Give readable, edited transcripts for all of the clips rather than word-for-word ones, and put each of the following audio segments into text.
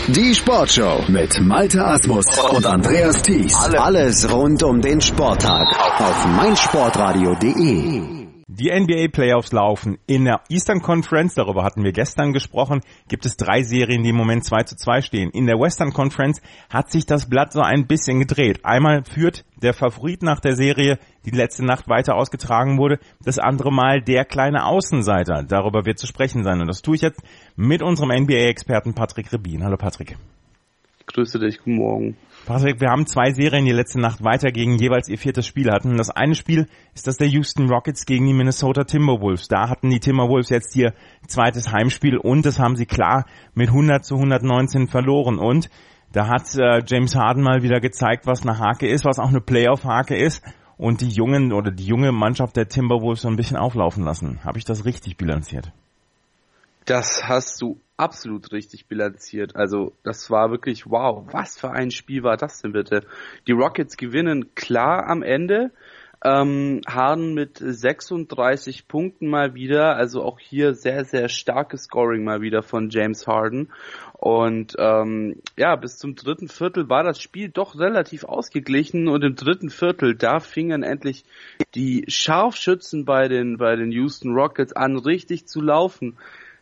Die Sportshow mit Malte Asmus und Andreas Thies. Alles rund um den Sporttag auf meinsportradio.de. Die NBA-Playoffs laufen. In der Eastern Conference, darüber hatten wir gestern gesprochen, gibt es 3 Serien, die im Moment 2:2 stehen. In der Western Conference hat sich das Blatt so ein bisschen gedreht. Einmal führt der Favorit nach der Serie, die letzte Nacht weiter ausgetragen wurde. Das andere Mal der kleine Außenseiter. Darüber wird zu sprechen sein. Und das tue ich jetzt mit unserem NBA-Experten Patrick Rebin. Hallo Patrick. Grüße dich, guten Morgen. Patrick, wir haben 2 Serien, die letzte Nacht weiter gegen jeweils ihr 4. Spiel hatten. Das eine Spiel ist das der Houston Rockets gegen die Minnesota Timberwolves. Da hatten die Timberwolves jetzt ihr 2. Heimspiel und das haben sie klar mit 100-119 verloren. Und da hat James Harden mal wieder gezeigt, was eine Hake ist, was auch eine Playoff-Hake ist und die junge Mannschaft der Timberwolves so ein bisschen auflaufen lassen. Habe ich das richtig bilanziert? Das hast du absolut richtig bilanziert. Also das war wirklich, wow, was für ein Spiel war das denn bitte? Die Rockets gewinnen klar am Ende. Harden mit 36 Punkten mal wieder, also auch hier sehr, sehr starkes Scoring mal wieder von James Harden. Und bis zum 3. Viertel war das Spiel doch relativ ausgeglichen und im 3. Viertel, da fingen endlich die Scharfschützen bei den Houston Rockets an, richtig zu laufen.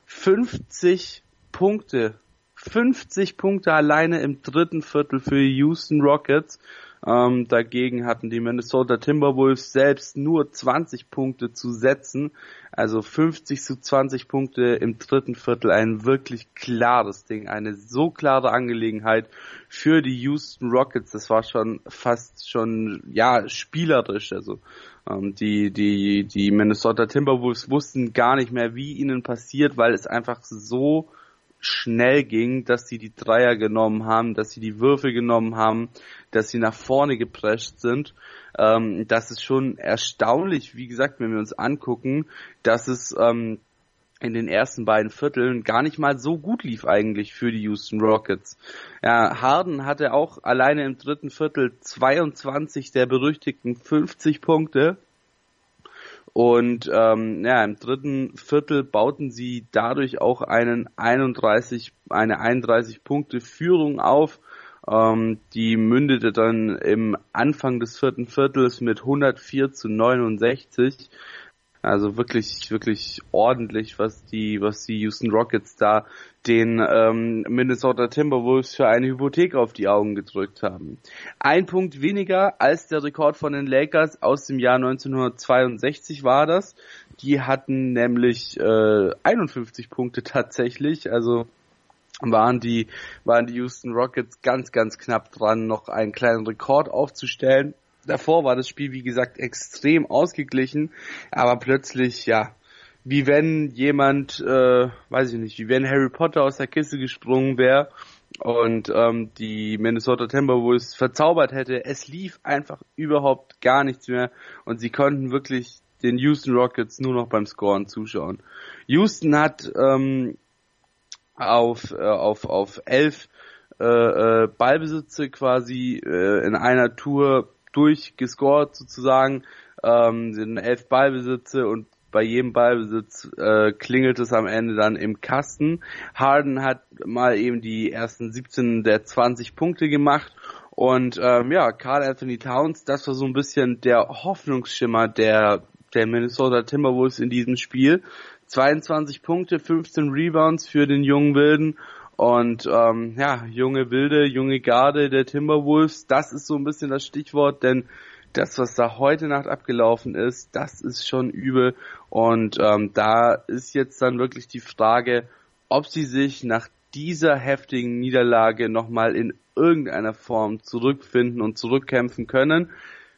50 Punkte alleine im 3. Viertel für die Houston Rockets. Dagegen hatten die Minnesota Timberwolves selbst nur 20 Punkte zu setzen. Also 50-20 Punkte im 3. Viertel, ein wirklich klares Ding, eine so klare Angelegenheit für die Houston Rockets. Das war schon fast spielerisch. Also die Minnesota Timberwolves wussten gar nicht mehr, wie ihnen passiert, weil es einfach so schnell ging, dass sie die Dreier genommen haben, dass sie die Würfe genommen haben, dass sie nach vorne geprescht sind. Das ist schon erstaunlich, wie gesagt, wenn wir uns angucken, dass es in den ersten beiden Vierteln gar nicht mal so gut lief eigentlich für die Houston Rockets. Ja, Harden hatte auch alleine im 3. Viertel 22 der berüchtigten 50 Punkte. Und im 3. Viertel bauten sie dadurch auch eine 31 Punkte Führung auf. Die mündete dann im Anfang des 4. Viertels mit 104-69. Also wirklich, wirklich ordentlich, was die Houston Rockets da den Minnesota Timberwolves für eine Hypothek auf die Augen gedrückt haben. 1 Punkt weniger als der Rekord von den Lakers aus dem Jahr 1962 war das. Die hatten nämlich 51 Punkte tatsächlich, also waren die Houston Rockets ganz, ganz knapp dran, noch einen kleinen Rekord aufzustellen. Davor war das Spiel, wie gesagt, extrem ausgeglichen, aber plötzlich, wie wenn jemand, wie wenn Harry Potter aus der Kiste gesprungen wäre und die Minnesota Timberwolves verzaubert hätte. Es lief einfach überhaupt gar nichts mehr und sie konnten wirklich den Houston Rockets nur noch beim Scoren zuschauen. Houston hat auf 11 Ballbesitze quasi in einer Tour durchgescored sozusagen, sind 11 Ballbesitze und bei jedem Ballbesitz klingelt es am Ende dann im Kasten. Harden hat mal eben die ersten 17 der 20 Punkte gemacht und Karl Anthony Towns, das war so ein bisschen der Hoffnungsschimmer der Minnesota Timberwolves in diesem Spiel. 22 Punkte, 15 Rebounds für den jungen Wilden. Und junge Wilde, junge Garde der Timberwolves, das ist so ein bisschen das Stichwort, denn das, was da heute Nacht abgelaufen ist, das ist schon übel. Und da ist jetzt dann wirklich die Frage, ob sie sich nach dieser heftigen Niederlage nochmal in irgendeiner Form zurückfinden und zurückkämpfen können.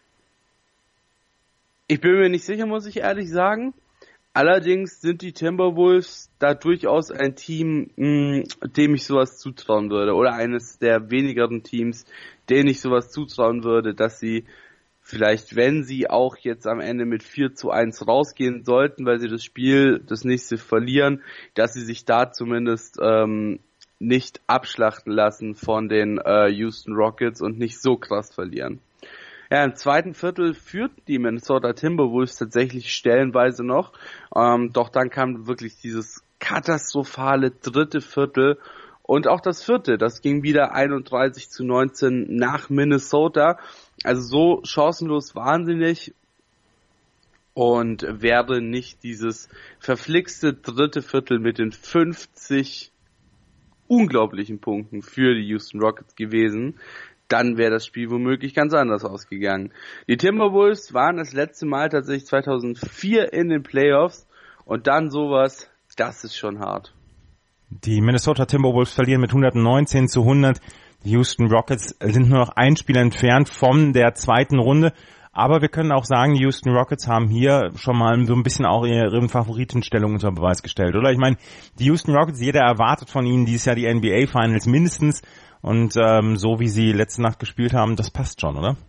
Ich bin mir nicht sicher, muss ich ehrlich sagen. Allerdings sind die Timberwolves da durchaus ein Team, dem ich sowas zutrauen würde, oder eines der wenigeren Teams, denen ich sowas zutrauen würde, dass sie vielleicht, wenn sie auch jetzt am Ende mit 4:1 rausgehen sollten, weil sie das nächste verlieren, dass sie sich da zumindest nicht abschlachten lassen von den Houston Rockets und nicht so krass verlieren. Ja, im 2. Viertel führten die Minnesota Timberwolves tatsächlich stellenweise noch, doch dann kam wirklich dieses katastrophale 3. Viertel Und auch das vierte, das ging wieder 31-19 nach Minnesota. Also so chancenlos wahnsinnig. Und wäre nicht dieses verflixte dritte Viertel mit den 50 unglaublichen Punkten für die Houston Rockets gewesen, dann wäre das Spiel womöglich ganz anders ausgegangen. Die Timberwolves waren das letzte Mal tatsächlich 2004 in den Playoffs und dann sowas, das ist schon hart. Die Minnesota Timberwolves verlieren mit 119-100. Die Houston Rockets sind nur noch ein Spiel entfernt von der zweiten Runde. Aber wir können auch sagen, die Houston Rockets haben hier schon mal so ein bisschen auch ihre Favoritenstellung unter Beweis gestellt, oder? Ich meine, die Houston Rockets, jeder erwartet von ihnen dieses Jahr die NBA Finals mindestens. Und so wie sie letzte Nacht gespielt haben, das passt schon, oder?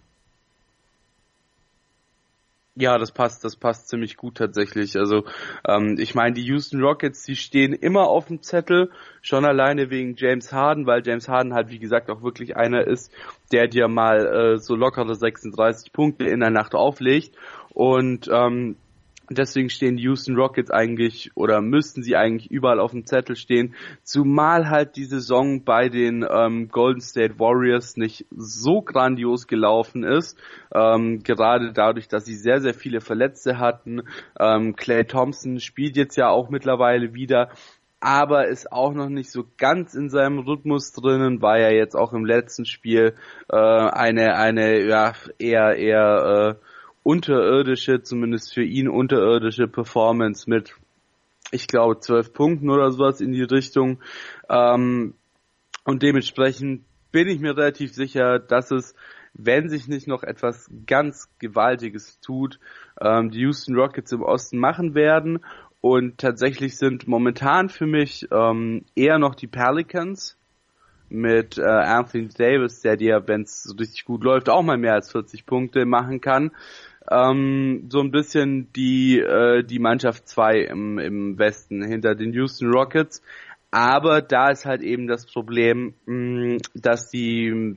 Ja, das passt ziemlich gut tatsächlich. Also ich meine, die Houston Rockets, die stehen immer auf dem Zettel, schon alleine wegen James Harden, weil James Harden halt wie gesagt auch wirklich einer ist, der dir mal so lockere 36 Punkte in der Nacht auflegt und deswegen stehen die Houston Rockets eigentlich oder müssten sie eigentlich überall auf dem Zettel stehen, zumal halt die Saison bei den Golden State Warriors nicht so grandios gelaufen ist, gerade dadurch, dass sie sehr, sehr viele Verletzte hatten. Klay Thompson spielt jetzt ja auch mittlerweile wieder, aber ist auch noch nicht so ganz in seinem Rhythmus drinnen, war ja jetzt auch im letzten Spiel eine ja eher unterirdische, zumindest für ihn unterirdische Performance mit, ich glaube, 12 Punkten oder sowas in die Richtung. Und dementsprechend bin ich mir relativ sicher, dass es, wenn sich nicht noch etwas ganz Gewaltiges tut, die Houston Rockets im Osten machen werden. Und tatsächlich sind momentan für mich eher noch die Pelicans mit Anthony Davis, der dir, wenn es richtig gut läuft, auch mal mehr als 40 Punkte machen kann. So ein bisschen die Mannschaft 2 im Westen hinter den Houston Rockets. Aber da ist halt eben das Problem, dass die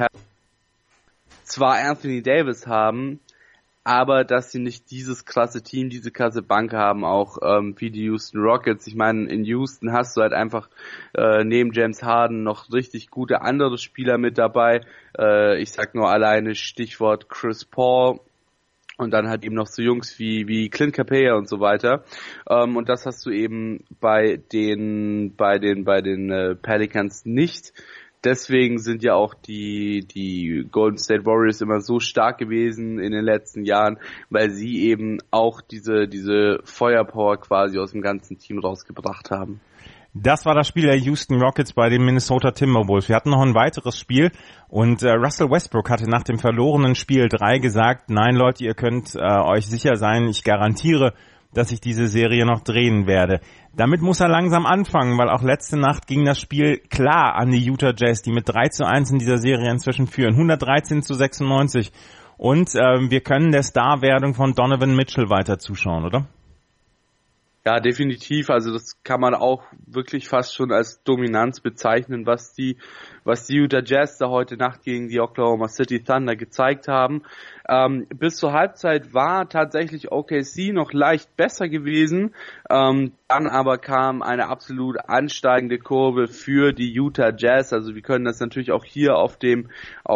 zwar Anthony Davis haben, aber dass sie nicht dieses krasse Team, diese krasse Bank haben, auch wie die Houston Rockets. Ich meine, in Houston hast du halt einfach neben James Harden noch richtig gute andere Spieler mit dabei. Ich sag nur alleine Stichwort Chris Paul. Und dann halt eben noch so Jungs wie Clint Capela und so weiter. Und das hast du eben bei den Pelicans nicht. Deswegen sind ja auch die Golden State Warriors immer so stark gewesen in den letzten Jahren, weil sie eben auch diese Feuerpower quasi aus dem ganzen Team rausgebracht haben. Das war das Spiel der Houston Rockets bei den Minnesota Timberwolves. Wir hatten noch ein weiteres Spiel und Russell Westbrook hatte nach dem verlorenen Spiel 3 gesagt, nein Leute, ihr könnt euch sicher sein, ich garantiere, dass ich diese Serie noch drehen werde. Damit muss er langsam anfangen, weil auch letzte Nacht ging das Spiel klar an die Utah Jazz, die mit 3-1 in dieser Serie inzwischen führen, 113-96. Und wir können der Starwerdung von Donovan Mitchell weiter zuschauen, oder? Ja, definitiv. Also das kann man auch wirklich fast schon als Dominanz bezeichnen, was die Utah Jazz da heute Nacht gegen die Oklahoma City Thunder gezeigt haben. Bis zur Halbzeit war tatsächlich OKC noch leicht besser gewesen. Dann aber kam eine absolut ansteigende Kurve für die Utah Jazz. Also wir können das natürlich auch hier auf dem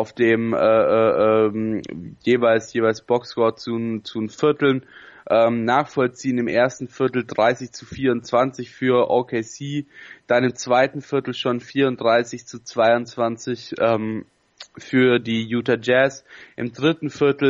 jeweils Boxscore zu den Vierteln nachvollziehen. Im ersten Viertel 30-24 für OKC, dann im zweiten Viertel schon 34-22 für die Utah Jazz, im dritten Viertel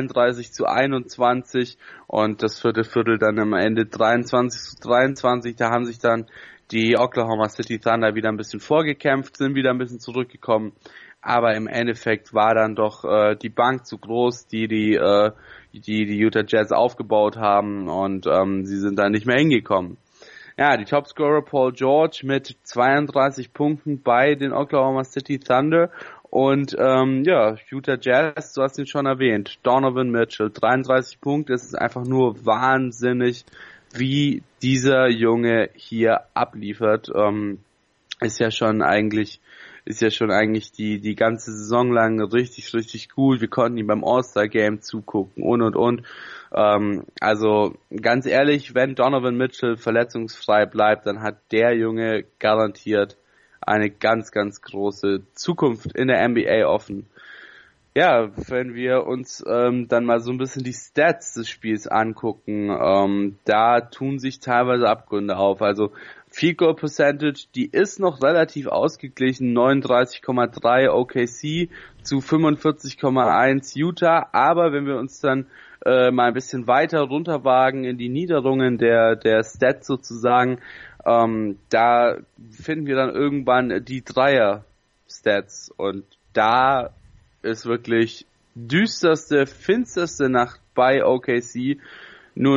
32-21 und das vierte Viertel dann am Ende 23-23. Da haben sich dann die Oklahoma City Thunder wieder ein bisschen vorgekämpft, sind wieder ein bisschen zurückgekommen, aber im Endeffekt war dann doch die Bank zu groß, die Utah Jazz aufgebaut haben und sie sind da nicht mehr hingekommen. Ja, die Topscorer Paul George mit 32 Punkten bei den Oklahoma City Thunder und Utah Jazz, du hast ihn schon erwähnt, Donovan Mitchell, 33 Punkte, es ist einfach nur wahnsinnig, wie dieser Junge hier abliefert. Ist ja schon eigentlich die ganze Saison lang richtig, richtig gut. Wir konnten ihm beim All-Star-Game zugucken und. Also ganz ehrlich, wenn Donovan Mitchell verletzungsfrei bleibt, dann hat der Junge garantiert eine ganz, ganz große Zukunft in der NBA offen. Ja, wenn wir uns dann mal so ein bisschen die Stats des Spiels angucken, da tun sich teilweise Abgründe auf. Also Field Goal Percentage, die ist noch relativ ausgeglichen, 39,3 OKC zu 45,1 Utah, aber wenn wir uns dann mal ein bisschen weiter runterwagen in die Niederungen der Stats sozusagen, da finden wir dann irgendwann die Dreier-Stats und da ist wirklich düsterste, finsterste Nacht bei OKC. Nur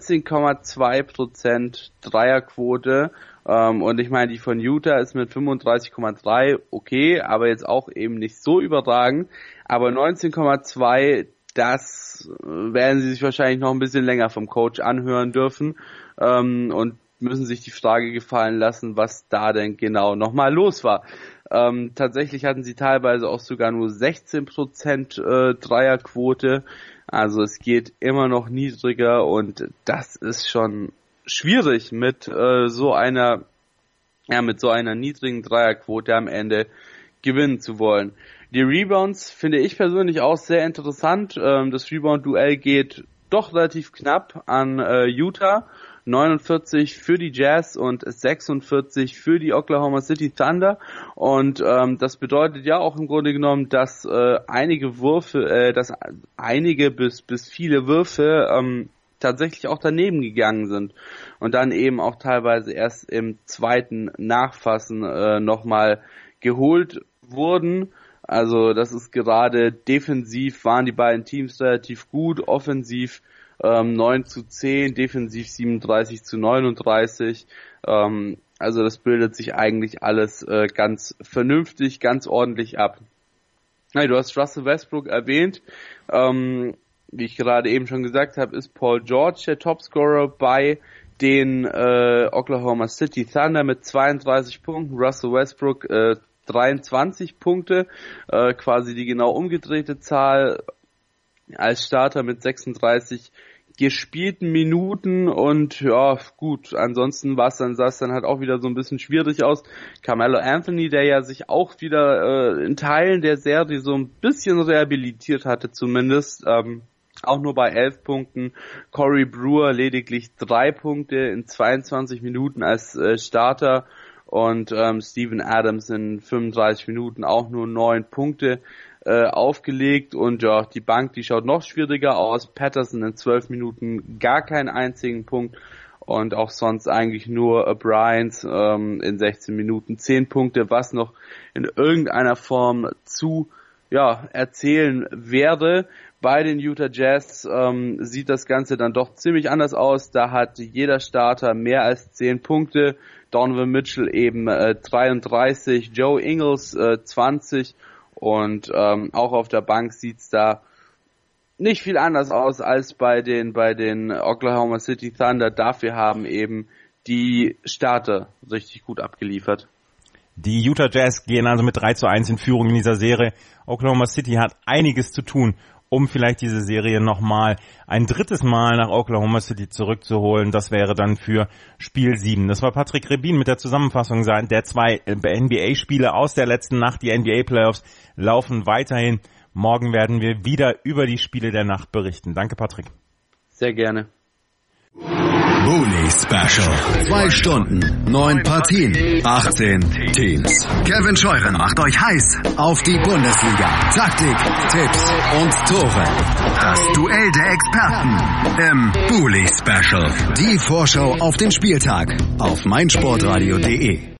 19,2% Dreierquote. Und ich meine, die von Utah ist mit 35,3 okay, aber jetzt auch eben nicht so überragend. Aber 19,2, das werden sie sich wahrscheinlich noch ein bisschen länger vom Coach anhören dürfen. Und müssen sich die Frage gefallen lassen, was da denn genau nochmal los war. Tatsächlich hatten sie teilweise auch sogar nur 16% Dreierquote. Also es geht immer noch niedriger und das ist schon schwierig mit so einer niedrigen Dreierquote am Ende gewinnen zu wollen. Die Rebounds finde ich persönlich auch sehr interessant. Das Rebound-Duell geht doch relativ knapp an Utah. 49 für die Jazz und 46 für die Oklahoma City Thunder und das bedeutet ja auch im Grunde genommen, dass einige bis viele Würfe tatsächlich auch daneben gegangen sind und dann eben auch teilweise erst im zweiten Nachfassen nochmal geholt wurden. Also das ist gerade defensiv waren die beiden Teams relativ gut, offensiv 9-10, defensiv 37-39. Also das bildet sich eigentlich alles ganz vernünftig, ganz ordentlich ab. Ja, du hast Russell Westbrook erwähnt. Wie ich gerade eben schon gesagt habe, ist Paul George der Topscorer bei den Oklahoma City Thunder mit 32 Punkten. Russell Westbrook 23 Punkte, quasi die genau umgedrehte Zahl als Starter mit 36 gespielten Minuten und ja gut, ansonsten sah es dann halt auch wieder so ein bisschen schwierig aus. Carmelo Anthony, der ja sich auch wieder in Teilen der Serie so ein bisschen rehabilitiert hatte zumindest, auch nur bei 11 Punkten. Corey Brewer lediglich 3 Punkte in 22 Minuten als Starter und Steven Adams in 35 Minuten auch nur 9 Punkte aufgelegt und ja, die Bank, die schaut noch schwieriger aus. Patterson in 12 Minuten gar keinen einzigen Punkt und auch sonst eigentlich nur Bryant in 16 Minuten 10 Punkte, was noch in irgendeiner Form zu erzählen wäre. Bei den Utah Jazz sieht das Ganze dann doch ziemlich anders aus. Da hat jeder Starter mehr als 10 Punkte. Donovan Mitchell eben 33, Joe Ingles 20 und auch auf der Bank sieht's da nicht viel anders aus als bei den Oklahoma City Thunder. Dafür haben eben die Starter richtig gut abgeliefert. Die Utah Jazz gehen also mit 3-1 in Führung in dieser Serie. Oklahoma City hat einiges zu tun, um vielleicht diese Serie nochmal ein drittes Mal nach Oklahoma City zurückzuholen. Das wäre dann für Spiel 7. Das war Patrick Rebin mit der Zusammenfassung der 2 NBA-Spiele aus der letzten Nacht. Die NBA-Playoffs laufen weiterhin. Morgen werden wir wieder über die Spiele der Nacht berichten. Danke, Patrick. Sehr gerne. Bully Special. 2 Stunden, 9 Partien, 18 Teams. Kevin Scheuren macht euch heiß auf die Bundesliga. Taktik, Tipps und Tore. Das Duell der Experten im Bully Special. Die Vorschau auf den Spieltag auf meinsportradio.de.